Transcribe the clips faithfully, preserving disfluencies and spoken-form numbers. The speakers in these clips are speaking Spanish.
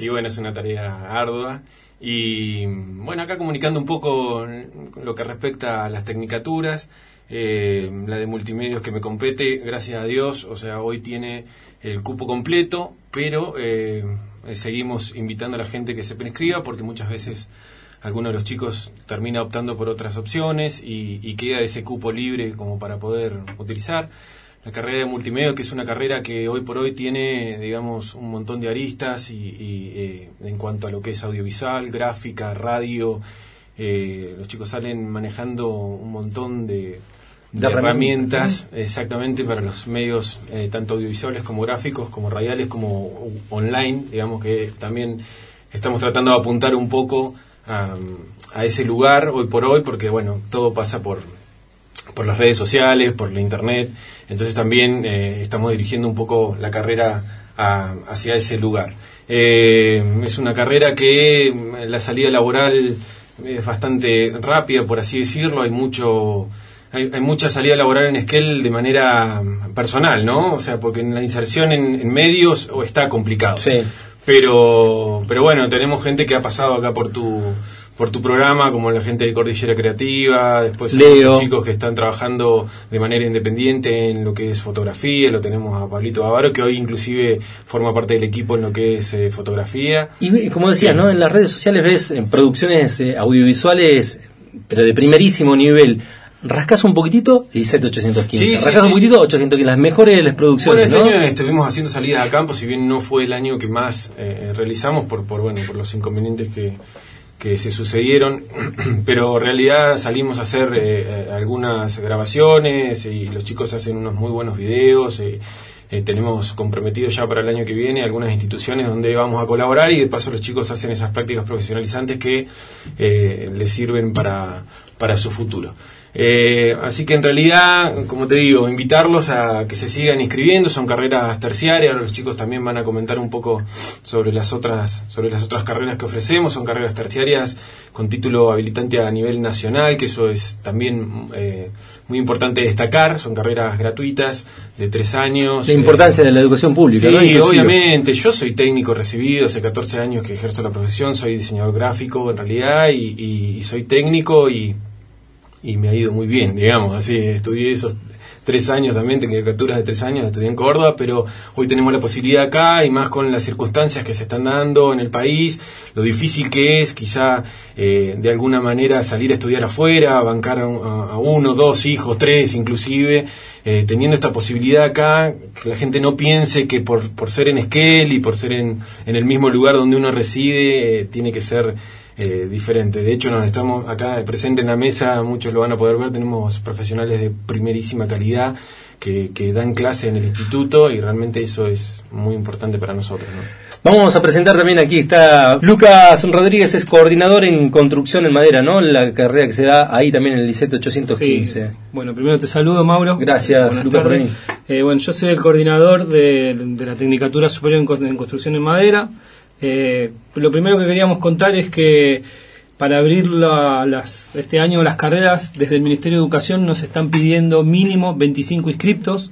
y bueno, es una tarea ardua. Y bueno, acá comunicando un poco lo que respecta a las tecnicaturas, eh, la de multimedios que me compete, gracias a Dios, o sea, hoy tiene el cupo completo, pero eh, seguimos invitando a la gente que se prescriba, porque muchas veces alguno de los chicos termina optando por otras opciones y, y queda ese cupo libre como para poder utilizar. La carrera de multimedia, que es una carrera que hoy por hoy tiene, digamos, un montón de aristas y, y eh, en cuanto a lo que es audiovisual, gráfica, radio, eh, los chicos salen manejando un montón de, de, de herramientas, ¿no? Exactamente, para los medios eh, tanto audiovisuales como gráficos, como radiales, como online, digamos que también estamos tratando de apuntar un poco a, a ese lugar hoy por hoy, porque bueno, todo pasa por por las redes sociales, por la internet, entonces también eh, estamos dirigiendo un poco la carrera a, hacia ese lugar. Eh, es una carrera que la salida laboral es bastante rápida, por así decirlo, hay mucho hay, hay mucha salida laboral en Esquel de manera personal, ¿no? O sea, porque en la inserción en, en medios o está complicado. Sí. Pero, pero bueno, tenemos gente que ha pasado acá por tu por tu programa, como la gente de Cordillera Creativa, después hay muchos chicos que están trabajando de manera independiente en lo que es fotografía, lo tenemos a Pablito Bavaro, que hoy inclusive forma parte del equipo en lo que es eh, fotografía. Y como decías, ¿no? En las redes sociales ves en producciones eh, audiovisuales, pero de primerísimo nivel. Rascas un poquitito y diecisiete ochocientos quince. Sí, Rascas sí, un sí, poquitito, sí. ochocientos quince. Las mejores las producciones, bueno, este ¿no? año estuvimos haciendo salidas a campo, si bien no fue el año que más eh, realizamos por, por, bueno, por los inconvenientes que que se sucedieron, pero en realidad salimos a hacer eh, algunas grabaciones y los chicos hacen unos muy buenos videos. Eh, eh, tenemos comprometidos ya para el año que viene algunas instituciones donde vamos a colaborar y de paso los chicos hacen esas prácticas profesionalizantes que eh, les sirven para, para su futuro. Eh, así que en realidad, como te digo, invitarlos a que se sigan inscribiendo, son carreras terciarias, ahora los chicos también van a comentar un poco sobre las otras sobre las otras carreras que ofrecemos, son carreras terciarias con título habilitante a nivel nacional, que eso es también eh, muy importante destacar, son carreras gratuitas de tres años. La importancia eh, de la educación pública, sí, ¿no? Sí, obviamente, yo soy técnico recibido, hace catorce años que ejerzo la profesión, soy diseñador gráfico en realidad y, y, y soy técnico y y me ha ido muy bien, digamos, así, estudié esos tres años también, tecnicaturas de tres años, estudié en Córdoba, pero hoy tenemos la posibilidad acá, y más con las circunstancias que se están dando en el país, lo difícil que es, quizá, eh, de alguna manera salir a estudiar afuera, bancar a, a uno, dos hijos, tres inclusive, eh, teniendo esta posibilidad acá, que la gente no piense que por, por ser en Esquel y por ser en, en el mismo lugar donde uno reside, eh, tiene que ser Eh, diferente. De hecho, nos estamos acá presentes en la mesa, muchos lo van a poder ver, tenemos profesionales de primerísima calidad que, que dan clase en el instituto y realmente eso es muy importante para nosotros, ¿no? Vamos a presentar también, aquí está Lucas Rodríguez, es coordinador en construcción en madera, ¿no? La carrera que se da ahí también en el diecisiete ochocientos quince. Sí. Bueno, primero te saludo, Mauro. Gracias, Buenas Lucas, por venir. Eh, bueno, yo soy el coordinador de, de la Tecnicatura Superior en, en Construcción en Madera. Eh, lo primero que queríamos contar es que para abrir la, las, este año las carreras, desde el Ministerio de Educación nos están pidiendo mínimo veinticinco inscriptos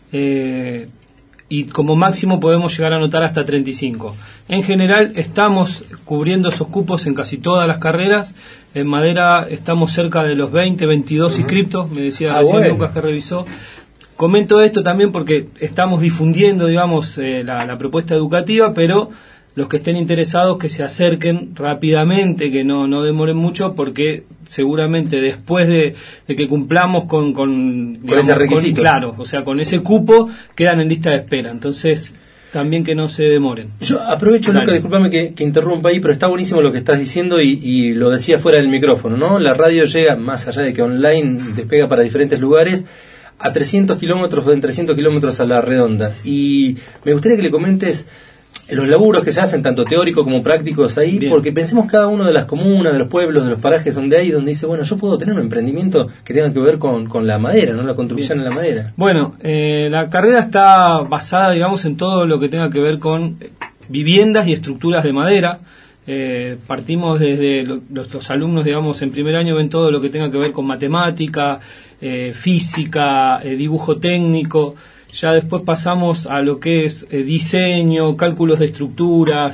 eh, y como máximo podemos llegar a anotar hasta treinta y cinco. En general estamos cubriendo esos cupos en casi todas las carreras. En madera estamos cerca de los veinte, veintidós uh-huh. inscriptos, me decía ah, recién bueno. Lucas que revisó. Comento esto también porque estamos difundiendo, digamos, eh, la, la propuesta educativa, pero los que estén interesados que se acerquen rápidamente, que no, no demoren mucho, porque seguramente después de, de que cumplamos con, con, con digamos, ese requisito. Con, claro, o sea, con ese cupo, quedan en lista de espera. Entonces, también que no se demoren. Yo aprovecho, Luca, discúlpame que, que interrumpa ahí, pero está buenísimo lo que estás diciendo y, y lo decía fuera del micrófono, ¿no? La radio llega, más allá de que online despega para diferentes lugares, a trescientos kilómetros o en trescientos kilómetros a la redonda. Y me gustaría que le comentes los laburos que se hacen, tanto teóricos como prácticos ahí. Bien. Porque pensemos cada uno de las comunas, de los pueblos, de los parajes donde hay, donde dice, bueno, yo puedo tener un emprendimiento que tenga que ver con, con la madera, ¿no? La construcción Bien. en la madera. Bueno, eh, la carrera está basada, digamos, en todo lo que tenga que ver con viviendas y estructuras de madera. Eh, partimos desde lo, los, los alumnos, digamos, en primer año ven todo lo que tenga que ver con matemática, eh, física, eh, dibujo técnico. Ya después pasamos a lo que es eh, diseño, cálculos de estructuras,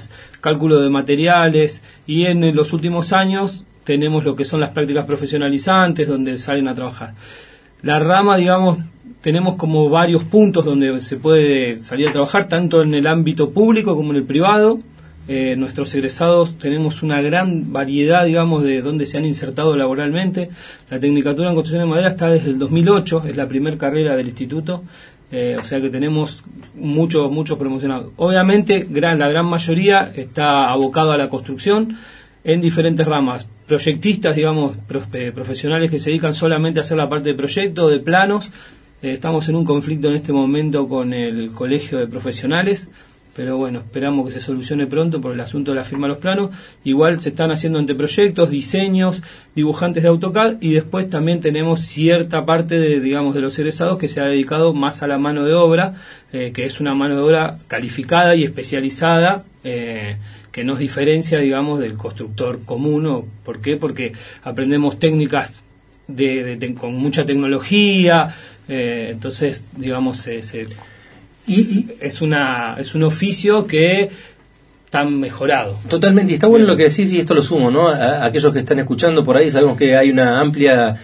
cálculo de materiales, y en los últimos años tenemos lo que son las prácticas profesionalizantes, donde salen a trabajar. La rama, digamos, tenemos como varios puntos donde se puede salir a trabajar, tanto en el ámbito público como en el privado. Eh, nuestros egresados tenemos una gran variedad, digamos, de donde se han insertado laboralmente. La Tecnicatura en Construcción de Madera está desde el dos mil ocho, es la primera carrera del instituto, eh, o sea que tenemos muchos muchos promocionados. Obviamente, gran, la gran mayoría está abocado a la construcción en diferentes ramas. Proyectistas, digamos, prof, eh, profesionales que se dedican solamente a hacer la parte de proyectos, de planos. Eh, estamos en un conflicto en este momento con el Colegio de Profesionales, pero bueno, esperamos que se solucione pronto por el asunto de la firma de los planos. Igual se están haciendo anteproyectos, diseños, dibujantes de AutoCAD, y después también tenemos cierta parte de, digamos, de los egresados que se ha dedicado más a la mano de obra, eh, que es una mano de obra calificada y especializada, eh, que nos diferencia, digamos, del constructor común. ¿O ¿Por qué? Porque aprendemos técnicas de, de, de, con mucha tecnología, eh, entonces, digamos, eh, se, y, y es una es un oficio que está mejorado. Totalmente, y está bueno lo que decís, y esto lo sumo, ¿no? A, a aquellos que están escuchando por ahí, sabemos que hay una amplia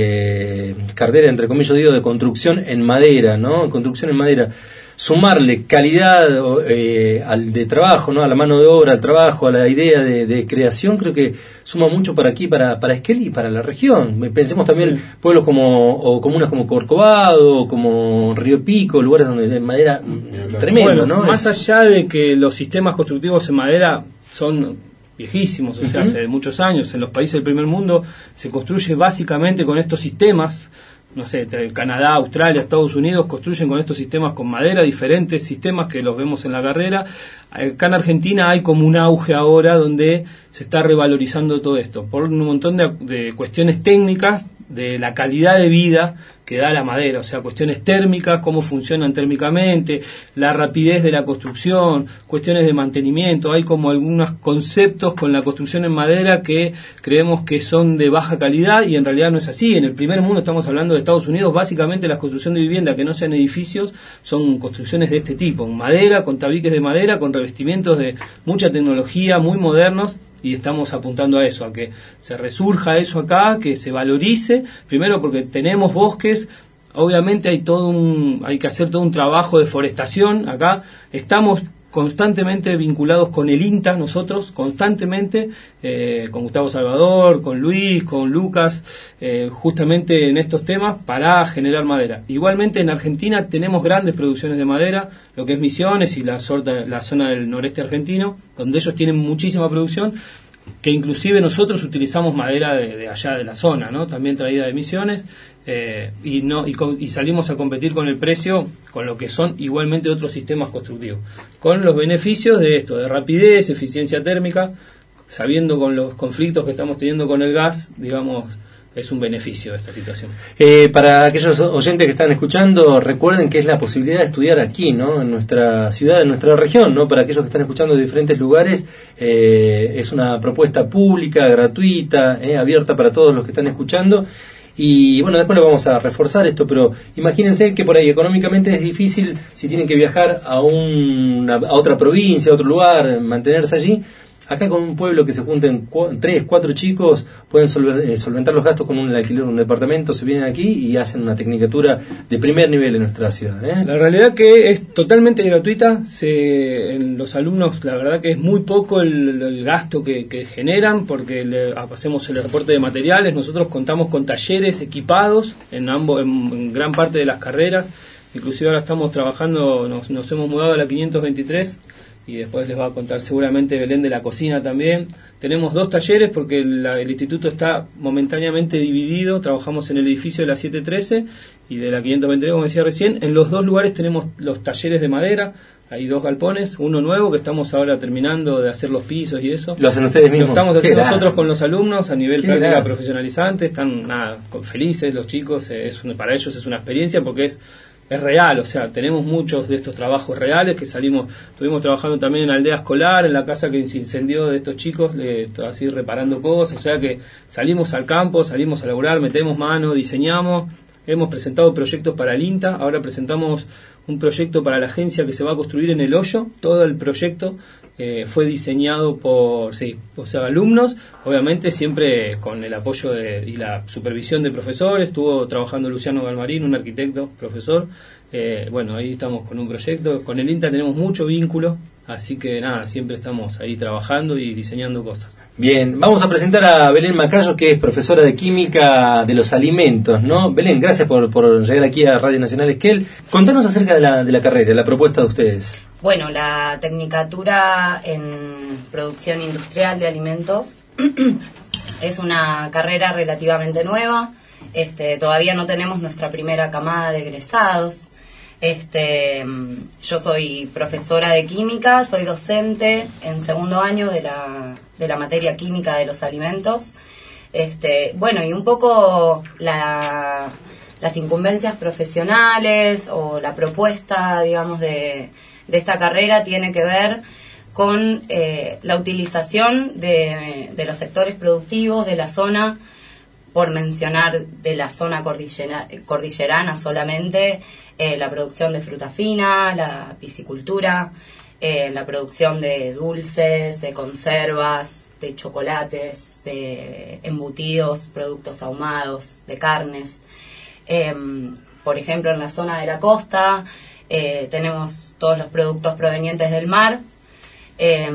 eh, cartera, entre comillas digo, de construcción en madera, ¿no? Construcción en madera. Sumarle calidad eh, al de trabajo, ¿no? A la mano de obra, al trabajo, a la idea de, de creación, creo que suma mucho para aquí, para para Esquel y para la región. Pensemos también sí. Pueblos como o comunas como Corcovado, como Río Pico, lugares donde de madera mm, tremendo, bueno, ¿no? Más es... allá de que los sistemas constructivos en madera son viejísimos, o sea, uh-huh. hace muchos años en los países del primer mundo se construye básicamente con estos sistemas. No sé, Canadá, Australia, Estados Unidos construyen con estos sistemas con madera, diferentes sistemas que los vemos en la carrera. Acá en Argentina hay como un auge ahora donde se está revalorizando todo esto, por un montón de, de cuestiones técnicas, de la calidad de vida que da la madera, o sea, cuestiones térmicas, cómo funcionan térmicamente, la rapidez de la construcción, cuestiones de mantenimiento. Hay como algunos conceptos con la construcción en madera que creemos que son de baja calidad y en realidad no es así. En el primer mundo, estamos hablando de Estados Unidos, básicamente la construcción de vivienda que no sean edificios son construcciones de este tipo, en madera, con tabiques de madera, con revestimientos de mucha tecnología, muy modernos. Y estamos apuntando a eso, a que se resurja eso acá, que se valorice, primero porque tenemos bosques, obviamente hay todo un, hay que hacer todo un trabajo de forestación acá, estamos constantemente vinculados con el INTA, nosotros, constantemente, eh, con Gustavo Salvador, con Luis, con Lucas, eh, justamente en estos temas para generar madera. Igualmente en Argentina tenemos grandes producciones de madera, lo que es Misiones y la, sorta, la zona del noreste argentino, donde ellos tienen muchísima producción, que inclusive nosotros utilizamos madera de, de allá de la zona, ¿no? También traída de Misiones, eh, y no y, y salimos a competir con el precio, con lo que son igualmente otros sistemas constructivos, con los beneficios de esto, de rapidez, eficiencia térmica, sabiendo con los conflictos que estamos teniendo con el gas, digamos, es un beneficio esta situación. Eh, para aquellos oyentes que están escuchando, recuerden que es la posibilidad de estudiar aquí, ¿no? En nuestra ciudad, en nuestra región, ¿no? Para aquellos que están escuchando de diferentes lugares, eh, es una propuesta pública, gratuita, eh, abierta para todos los que están escuchando. Y bueno, después lo vamos a reforzar esto, pero imagínense que por ahí económicamente es difícil si tienen que viajar a, una, a otra provincia, a otro lugar, mantenerse allí. Acá con un pueblo que se junten cu- tres, cuatro chicos, pueden solver, eh, solventar los gastos con un alquiler de un departamento, se vienen aquí y hacen una tecnicatura de primer nivel en nuestra ciudad, ¿eh? La realidad que es totalmente gratuita, se, en los alumnos la verdad que es muy poco el, el gasto que, que generan, porque le, hacemos el reporte de materiales, nosotros contamos con talleres equipados en, ambos, en, en gran parte de las carreras, inclusive ahora estamos trabajando, nos, nos hemos mudado a la quinientos veintitrés, y después les va a contar seguramente Belén de la cocina también. Tenemos dos talleres porque el, el instituto está momentáneamente dividido, trabajamos en el edificio de la setecientos trece y de la quinientos veintitrés, como decía recién. En los dos lugares tenemos los talleres de madera, hay dos galpones, uno nuevo que estamos ahora terminando de hacer los pisos y eso. ¿Lo hacen ustedes mismos? Lo estamos haciendo Qué nosotros grande. con los alumnos a nivel Qué práctica grande. profesionalizante, están nada, felices los chicos, es una, para ellos es una experiencia porque es es real, o sea, tenemos muchos de estos trabajos reales que salimos, estuvimos trabajando también en Aldea Escolar, en la casa que se incendió de estos chicos, le, así reparando cosas, o sea que salimos al campo, salimos a laburar, metemos mano, diseñamos, hemos presentado proyectos para el INTA, ahora presentamos un proyecto para la agencia que se va a construir en El Hoyo. Todo el proyecto eh, fue diseñado por sí, o sea, alumnos, obviamente siempre con el apoyo de, y la supervisión de profesores. Estuvo trabajando Luciano Galmarín, un arquitecto, profesor. Eh, bueno, ahí estamos con un proyecto. Con el INTA tenemos mucho vínculo, así que nada, siempre estamos ahí trabajando y diseñando cosas. Bien, vamos a presentar a Belén Macayo, que es profesora de Química de los Alimentos, ¿no? Belén, gracias por, por llegar aquí a Radio Nacional Esquel. Contanos acerca de la, de la carrera, la propuesta de ustedes. Bueno, la Tecnicatura en Producción Industrial de Alimentos es una carrera relativamente nueva. Este, todavía no tenemos nuestra primera camada de egresados. Este, yo soy profesora de química, soy docente en segundo año de la, de la materia química de los alimentos. Este, bueno, y un poco la, las incumbencias profesionales o la propuesta, digamos, de, de esta carrera tiene que ver con eh, la utilización de, de los sectores productivos de la zona, por mencionar de la zona cordillera, cordillerana solamente, eh, la producción de fruta fina, la piscicultura, eh, la producción de dulces, de conservas, de chocolates, de embutidos, productos ahumados, de carnes. Eh, por ejemplo, en la zona de la costa eh, tenemos todos los productos provenientes del mar, eh,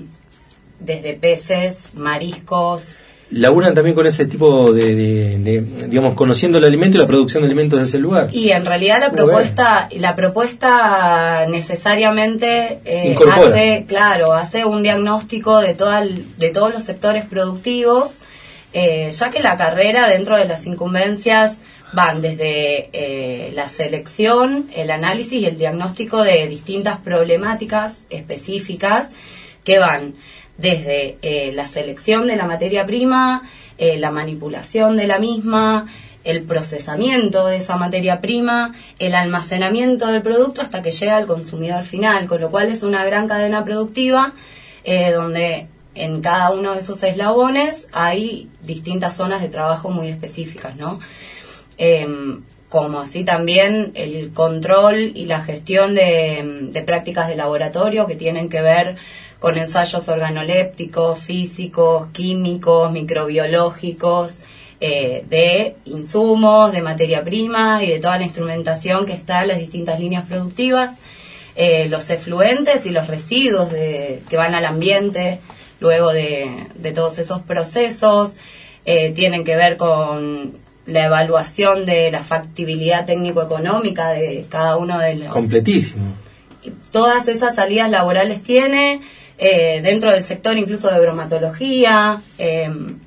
desde peces, mariscos. ¿Laburan también con ese tipo de, de, de, digamos, conociendo el alimento y la producción de alimentos de ese lugar? Y en realidad la propuesta, la propuesta necesariamente eh, hace, claro, hace un diagnóstico de toda el, de todos los sectores productivos, eh, ya que la carrera dentro de las incumbencias van desde eh, la selección, el análisis y el diagnóstico de distintas problemáticas específicas que van desde eh, la selección de la materia prima, eh, la manipulación de la misma, el procesamiento de esa materia prima, el almacenamiento del producto hasta que llega al consumidor final, con lo cual es una gran cadena productiva eh, donde en cada uno de esos eslabones hay distintas zonas de trabajo muy específicas, ¿no? Eh, como así también el control y la gestión de, de prácticas de laboratorio que tienen que ver con ensayos organolépticos, físicos, químicos, microbiológicos, eh, de insumos, de materia prima y de toda la instrumentación que está en las distintas líneas productivas, eh, los efluentes y los residuos de, que van al ambiente luego de, de todos esos procesos, eh, tienen que ver con la evaluación de la factibilidad técnico-económica de cada uno de los... Completísimo. Todas esas salidas laborales tiene... Eh, dentro del sector incluso de bromatología, eh,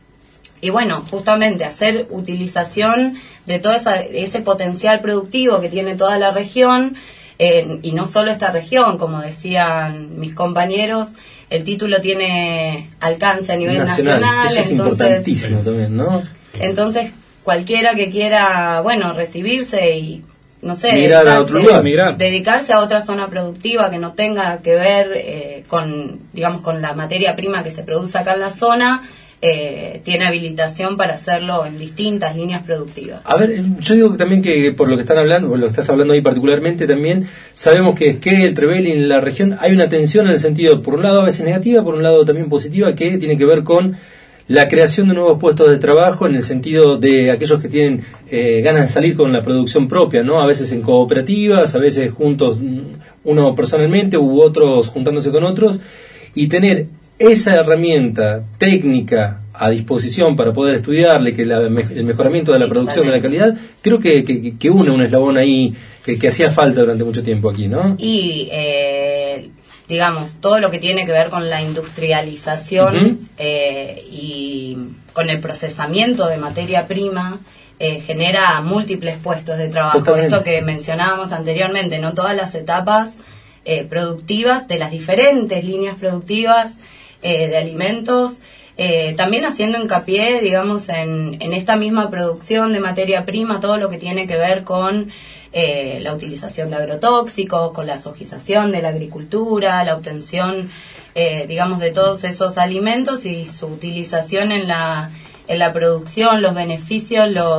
y bueno, justamente hacer utilización de todo esa, ese potencial productivo que tiene toda la región, eh, y no solo esta región, como decían mis compañeros, el título tiene alcance a nivel nacional, nacional eso es entonces, importantísimo también, ¿no? Entonces, cualquiera que quiera, bueno, recibirse y no sé, Migrar a otro lugar, migrar. dedicarse a otra zona productiva que no tenga que ver eh, con, digamos, con la materia prima que se produce acá en la zona, eh, tiene habilitación para hacerlo en distintas líneas productivas. A ver, yo digo también que por lo que están hablando, por lo que estás hablando ahí particularmente también, sabemos que Esquel, Trevelin, en la región hay una tensión en el sentido, por un lado a veces negativa, por un lado también positiva, que tiene que ver con la creación de nuevos puestos de trabajo en el sentido de aquellos que tienen eh, ganas de salir con la producción propia, ¿no? A veces en cooperativas, a veces juntos, uno personalmente u otros juntándose con otros, y tener esa herramienta técnica a disposición para poder estudiarle, que la, el mejoramiento de la sí, producción, totalmente. De la calidad, creo que, que, que une un eslabón ahí que, que hacía falta durante mucho tiempo aquí, ¿no? Y... Eh... digamos, todo lo que tiene que ver con la industrialización uh-huh. eh, y con el procesamiento de materia prima, eh, genera múltiples puestos de trabajo. Totalmente. Esto que mencionábamos anteriormente, no todas las etapas eh, productivas de las diferentes líneas productivas eh, de alimentos, eh, también haciendo hincapié, digamos, en, en esta misma producción de materia prima, todo lo que tiene que ver con Eh, la utilización de agrotóxicos, con la sojización de la agricultura, la obtención, eh, digamos, de todos esos alimentos y su utilización en la, en la producción, los beneficios, los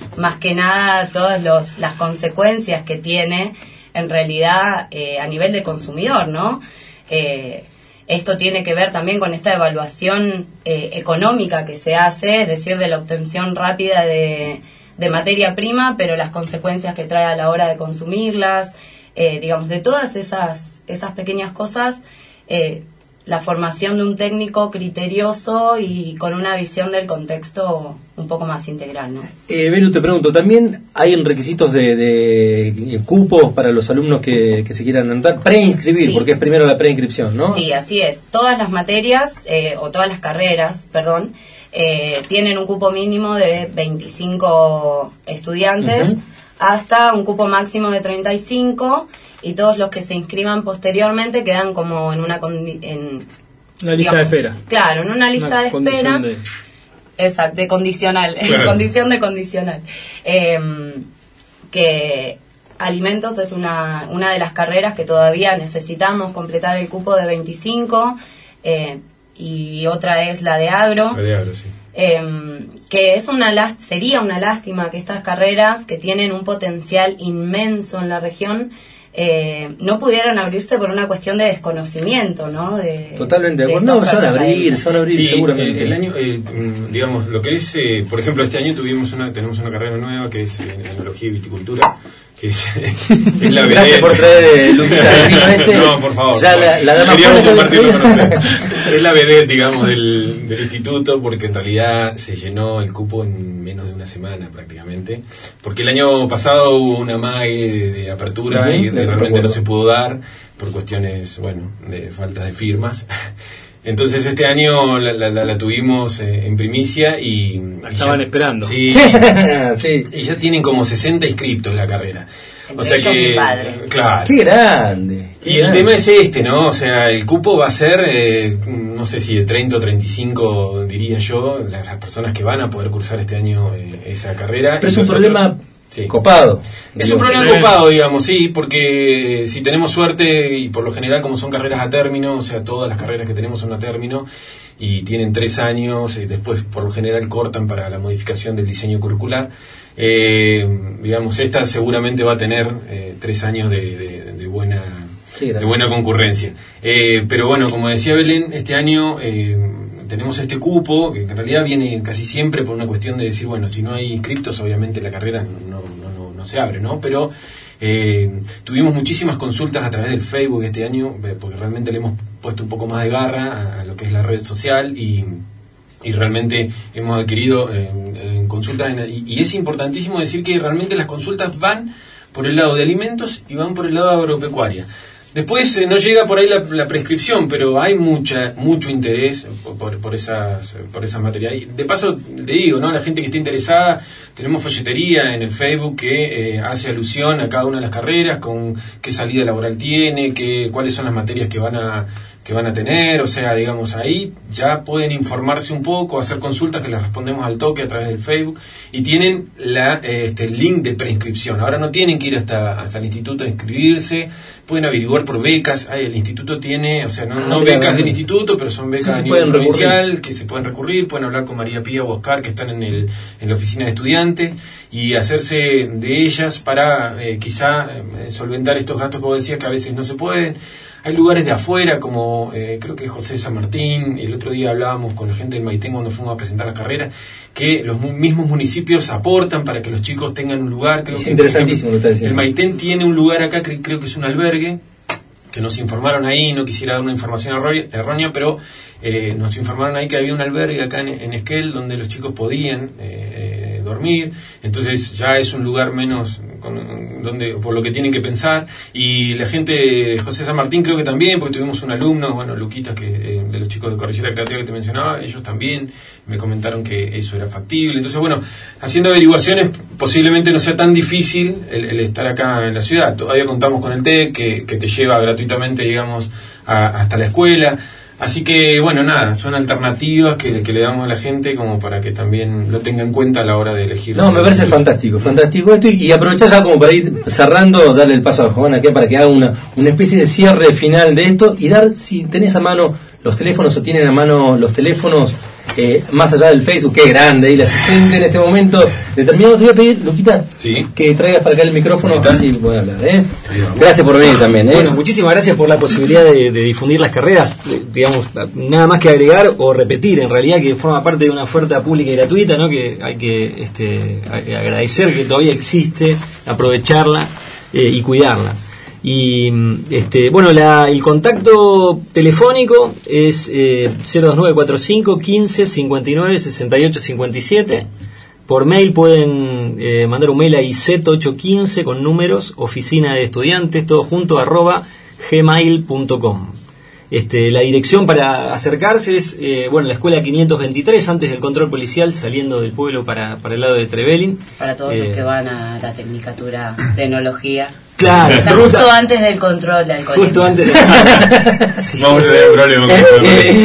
más que nada todas los, las consecuencias que tiene en realidad eh, a nivel de consumidor, ¿no? Eh, esto tiene que ver también con esta evaluación eh, económica que se hace, es decir, de la obtención rápida de, de materia prima, pero las consecuencias que trae a la hora de consumirlas, eh, digamos, de todas esas, esas pequeñas cosas, eh, la formación de un técnico criterioso y con una visión del contexto un poco más integral, ¿no? Eh, Belu, te pregunto, ¿también hay requisitos de, de cupos para los alumnos que, que se quieran anotar? Preinscribir, sí. Porque es primero la preinscripción, ¿no? Sí, así es. Todas las materias, eh, o todas las carreras, perdón, eh, tienen un cupo mínimo de veinticinco estudiantes, uh-huh, hasta un cupo máximo de treinta y cinco, y todos los que se inscriban posteriormente quedan como en una condi- en una lista digamos, de espera. Claro, en una lista una de espera. De... Exacto, de condicional, claro. Condición de condicional. Eh, que alimentos es una, una de las carreras que todavía necesitamos completar el cupo de veinticinco, eh, y otra es la de agro. La de agro, sí. Eh, que es una last- sería una lástima que estas carreras, que tienen un potencial inmenso en la región, eh, no pudieran abrirse por una cuestión de desconocimiento, ¿no? De, Totalmente, de no, se van a abrir, se van a abrir sí, seguramente. Eh, el año, eh, digamos, lo que es, eh, por ejemplo, este año tuvimos una, tenemos una carrera nueva que es en enología y viticultura, que es, es la Gracias por traer eh, Luquita del vino este. No, por favor. Ya la, la dama queríamos compartirlo con ustedes. Es la vedette, digamos, del, del instituto, porque en realidad se llenó el cupo en menos de una semana prácticamente, porque el año pasado hubo una mague de, de apertura, uh-huh, y de, realmente no se pudo dar por cuestiones, bueno, de faltas de firmas. Entonces este año la, la, la, la tuvimos eh, en primicia y... Estaban y ya, esperando. Sí, sí. Y ya tienen como sesenta inscriptos en la carrera. Entre o sea ellos que, mi padre. Claro. ¡Qué grande! Qué y grande. El tema es este, ¿no? O sea, el cupo va a ser, eh, no sé si de treinta o treinta y cinco, diría yo, las, las personas que van a poder cursar este año eh, esa carrera. Pero es un nosotros, problema... Sí. Copado. Es digo, un problema sí. copado, digamos, sí, porque si tenemos suerte, y por lo general como son carreras a término, o sea, todas las carreras que tenemos son a término, y tienen tres años, y después por lo general cortan para la modificación del diseño curricular, eh, digamos, esta seguramente va a tener eh, tres años de, de, de buena sí, de buena concurrencia. Eh, pero bueno, como decía Belén, este año... Eh, tenemos este cupo, que en realidad viene casi siempre por una cuestión de decir, bueno, si no hay inscriptos, obviamente la carrera no, no, no, no se abre, ¿no? Pero eh, tuvimos muchísimas consultas a través del Facebook este año, porque realmente le hemos puesto un poco más de garra a, a lo que es la red social, y, y realmente hemos adquirido eh, en consultas, en, y, y es importantísimo decir que realmente las consultas van por el lado de alimentos y van por el lado de agropecuaria. Después eh, no llega por ahí la, la prescripción, pero hay mucha mucho interés por, por esas por esas materias. Y de paso, le digo, ¿no? La gente que esté interesada, tenemos folletería en el Facebook que eh, hace alusión a cada una de las carreras, con qué salida laboral tiene, qué, cuáles son las materias que van a que van a tener, o sea, digamos, ahí ya pueden informarse un poco, hacer consultas que les respondemos al toque a través del Facebook, y tienen la este el link de preinscripción. Ahora no tienen que ir hasta hasta el instituto a inscribirse, pueden averiguar por becas. Ay, el instituto tiene, o sea, no, no becas del instituto, pero son becas sí, a nivel provincial recurrir. Que se pueden recurrir, pueden hablar con María Pía o Oscar, que están en el en la oficina de estudiantes, y hacerse de ellas para eh, quizá eh, solventar estos gastos que vos decías que a veces no se pueden. Hay lugares de afuera, como eh, creo que José San Martín, el otro día hablábamos con la gente del Maitén cuando fuimos a presentar las carreras, que los mu- mismos municipios aportan para que los chicos tengan un lugar. Creo es que, interesantísimo lo que está diciendo. El Maitén tiene un lugar acá, que creo que es un albergue, que nos informaron ahí, no quisiera dar una información errónea, pero eh, nos informaron ahí que había un albergue acá en, en Esquel donde los chicos podían eh, eh, dormir, entonces ya es un lugar menos con, donde por lo que tienen que pensar. Y la gente de José San Martín creo que también, porque tuvimos un alumno, bueno, Luquita, que eh, de los chicos de Cordillera Creativa que te mencionaba, ellos también me comentaron que eso era factible. Entonces, bueno, haciendo averiguaciones posiblemente no sea tan difícil el, el estar acá en la ciudad. Todavía contamos con el T E C, que, que te lleva gratuitamente, digamos, a, hasta la escuela. Así que, bueno, nada, son alternativas que, que le damos a la gente como para que también lo tenga en cuenta a la hora de elegir. No, me parece fantástico, fantástico esto, y, y aprovechar ya como para ir cerrando, darle el paso a Juan aquí para que haga una, una especie de cierre final de esto, y dar, si tenés a mano los teléfonos o tienen a mano los teléfonos eh, más allá del Facebook, qué grande, y la asistente en este momento determinado. Te voy a pedir, Luquita, sí, que traigas para acá el micrófono, así puedo hablar, ¿eh? Gracias por venir también, ¿eh? Bueno, muchísimas gracias por la posibilidad de, de difundir las carreras, digamos, nada más que agregar o repetir, en realidad, que forma parte de una oferta pública y gratuita, ¿no? Que hay que este, agradecer que todavía existe, aprovecharla eh, y cuidarla. Y este bueno, la, el contacto telefónico es eh, cero dos nueve cuatro cinco quince cincuenta y nueve sesenta y ocho cincuenta y siete. Por mail pueden eh, mandar un mail a iset ocho quince con números, oficina de estudiantes, todo junto, arroba gmail punto com. Este, la dirección para acercarse es eh, bueno, la escuela quinientos veintitrés, antes del control policial, saliendo del pueblo para, para el lado de Trevelin. Para todos eh, los que van a la Tecnicatura de Enología. Claro, está ruta, justo antes del control de alcoholemia. Justo antes del sí. Vamos a tener problemas con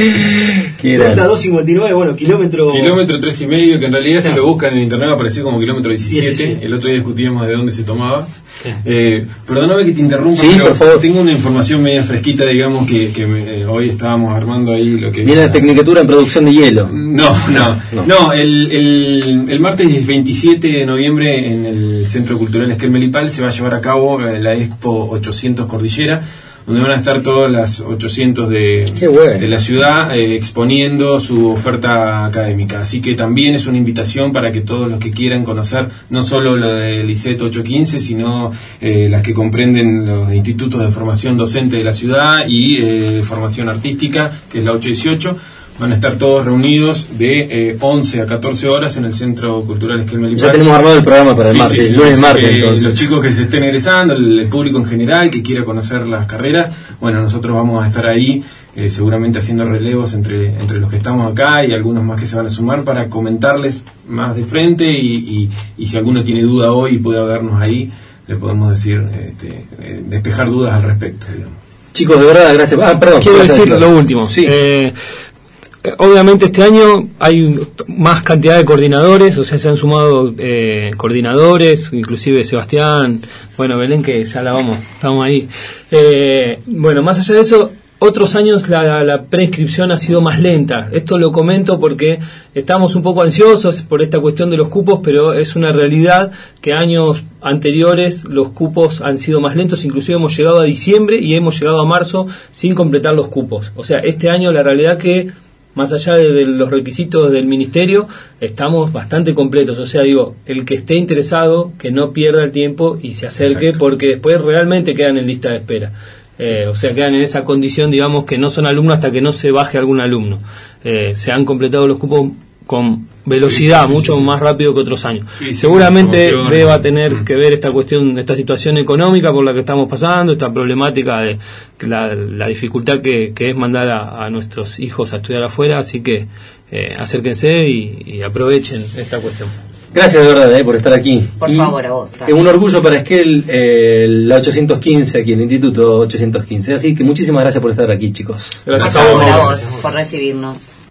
el ruta doscientos cincuenta y nueve, bueno, kilómetro kilómetro tres y medio, que en realidad claro, si lo buscan en internet va a aparecer como kilómetro diecisiete. diecisiete. El otro día discutíamos de dónde se tomaba. Eh, perdóname que te interrumpa, sí, pero por favor. Tengo una información media fresquita, digamos, que, que me, eh, hoy estábamos armando ahí lo que... Viene la Tecnicatura en producción de hielo. No, no, no, no el, el, el martes veintisiete de noviembre en el Centro Cultural Esquel Melipal se va a llevar a cabo la Expo ochocientos Cordillera, donde van a estar todas las ochocientos de, bueno. de la ciudad eh, exponiendo su oferta académica. Así que también es una invitación para que todos los que quieran conocer no solo lo del ISET ochocientos quince, sino eh, las que comprenden los institutos de formación docente de la ciudad y eh, formación artística, que es la ocho dieciocho. Van a estar todos reunidos de eh, once a catorce horas en el Centro Cultural Esquel Melipal. Ya tenemos armado el programa para el sí, martes, sí, sí, lunes sí, martes. Eh, entonces. Los chicos que se estén egresando, el, el público en general que quiera conocer las carreras, bueno, nosotros vamos a estar ahí eh, seguramente haciendo relevos entre, entre los que estamos acá y algunos más que se van a sumar para comentarles más de frente y, y, y si alguno tiene duda hoy y puede vernos ahí, le podemos decir, este, eh, despejar dudas al respecto, digamos. Chicos, de verdad, gracias. Ah, perdón. Quiero decir decirlo. lo último. Sí. Eh, Obviamente este año hay más cantidad de coordinadores, o sea, se han sumado eh, coordinadores, inclusive Sebastián, bueno, Belén, que ya la vamos, estamos ahí. Eh, bueno, más allá de eso, otros años la, la preinscripción ha sido más lenta. Esto lo comento porque estamos un poco ansiosos por esta cuestión de los cupos, pero es una realidad que años anteriores los cupos han sido más lentos, inclusive hemos llegado a diciembre y hemos llegado a marzo sin completar los cupos. O sea, este año la realidad que más allá de, de los requisitos del ministerio, estamos bastante completos. O sea, digo, el que esté interesado, que no pierda el tiempo y se acerque. Exacto. Porque después realmente quedan en lista de espera. Eh, o sea, quedan en esa condición, digamos, que no son alumnos hasta que no se baje algún alumno. Eh, se han completado los cupos con velocidad, sí, sí, sí, mucho sí, sí. más rápido que otros años. Sí, sí, seguramente deba tener mm. que ver esta cuestión, esta situación económica por la que estamos pasando, esta problemática de la, la dificultad que, que es mandar a, a nuestros hijos a estudiar afuera, así que eh, acérquense y, y aprovechen esta cuestión. Gracias de verdad eh, por estar aquí. Por y favor, a vos. Es un orgullo para Esquel, eh, la ochocientos quince aquí, el Instituto ochocientos quince. Así que muchísimas gracias por estar aquí, chicos. Gracias por favor, a vos, a vos por recibirnos.